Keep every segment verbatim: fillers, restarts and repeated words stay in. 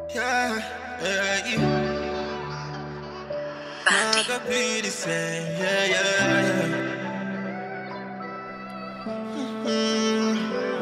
Yeah, yeah, yeah. Not gonna be the same. Yeah, yeah, yeah. Mm-hmm.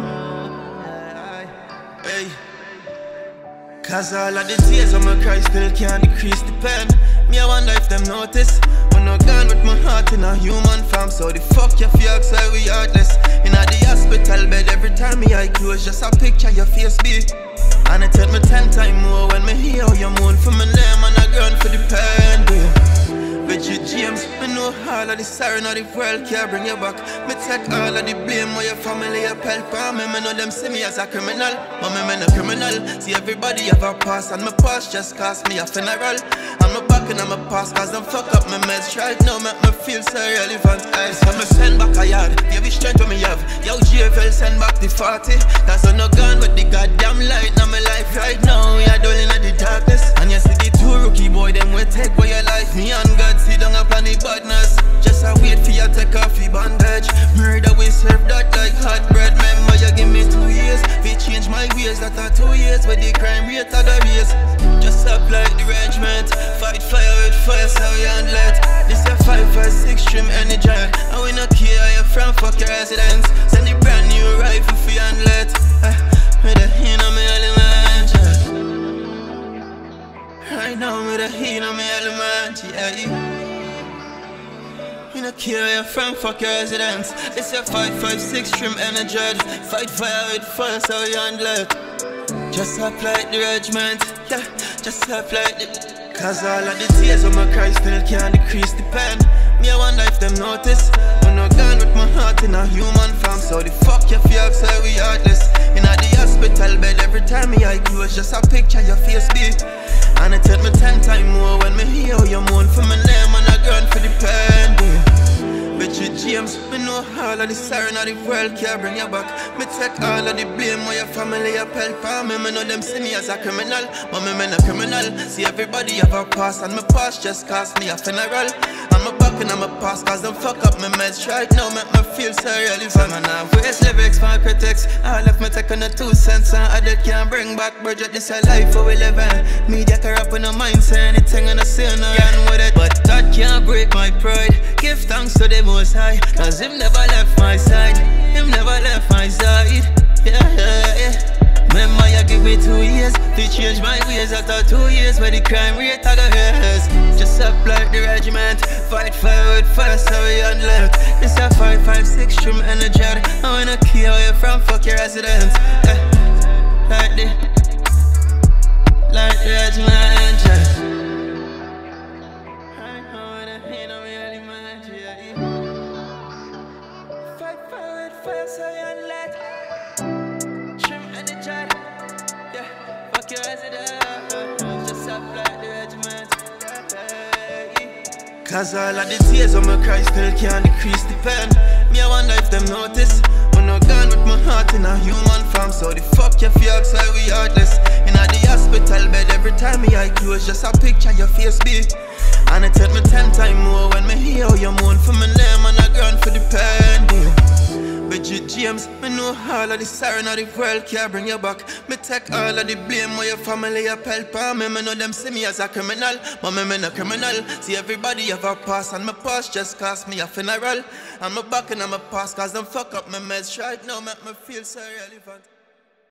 Hey. Cause all of the tears of my cry still can't decrease the pain. Me, I wonder if them notice. When I'm gone with my heart in a human form. So the fuck you feel outside we heartless. In a the hospital bed every time me eye close, just a picture your face be. And it take me ten times more when me hear how you moan for my name and I ground for the pain, babe. But you James, me know all of the sorrow of the world can't bring you back. Me take all of the blame where your family help help on me. Me know them see me as a criminal, but me me no criminal. See everybody have a past and my past just cost me a funeral. I'm a back and I'm a past cause them fuck up my mess right now make me feel so relevant. I so me send back a yard, give me strength what me have. Yo J F L send back the forty. Cause I'm not gone with the goddamn light now my life right now. We are dwelling at the darkness. And you see the two rookie boy them will take away your life. Me and God sit down up on the badness. Just a wait for you take off your bandage. Murder we serve that like hot bread. Remember you give me two years. We change my ways that are two years. Where the crime rate of the race. Just apply the regiment. Fight fire with fire so we handle it. This a five five six trim energy. And we not care how you from, fuck your residence. Send the brand new rifle for you handle it. uh, With the heat on me element, yeah. Right now with the heat on me element, yeah. We not care where you're from, fuck your residence. It's a five five six trim energy. Fight fire with fire so we handle it. Just apply the regiment, yeah. Just apply the. Cause all of the tears of my cry still can't decrease the pain. Me, I wonder if them notice. When I'm gone with my heart in a human form. So the fuck you feel outside we heartless. In a the hospital bed every time me eye close, just a picture your face be. And it take me ten times more when me hear how you moan for my name and I ground for the pain, babe. But you James, me know all of the sorrow of the world can't bring you back. Me take all of the blame where your family help help on me. Me know them see me as a criminal, but me me no criminal. See everybody have a past and my past just cost me a funeral. I'm a back and I'm a past cause them fuck up my mess right now make me feel so relevant. Man, I waste lyrics for critics. I left me taking a two cents and I did can't bring back budget. This a life for we live in. Media corrupt in the mind say anything and I say no run with it. But that can't break my pride. Give thanks to the Most High, cause him never left my side. Him never left my side. Yeah, yeah, yeah. Remember you give me two years to change my ways. After two years where the crime rate of the hairs. Just apply the regiment. Fight fire with fire so we handle it. This a five five six trim energy. I wanna kill you from fuck your residence. eh. Like the Like the regiment, yeah. Fire so you handle it. Trim energy. Yeah, fuck your residence. Just apply the regiment. Cause all of the tears of my cry still can't decrease the pain. Me, I wonder if them notice. When I'm gone with my heart in a human form. So the fuck you feel outside we heartless. In a the hospital bed every time me eye close, just a picture your face be. And it take me ten times more when me hear how you moan for my name and I ground for the pain, babe. But you James, me know all of the sorrow of the world can't bring you back. Me take all of the blame where your family help help on me. Me know them see me as a criminal, but me me no criminal. See everybody have a past and my past just cost me a funeral. I'm a back and I'm a past cause them fuck up my mess right now make me feel so relevant.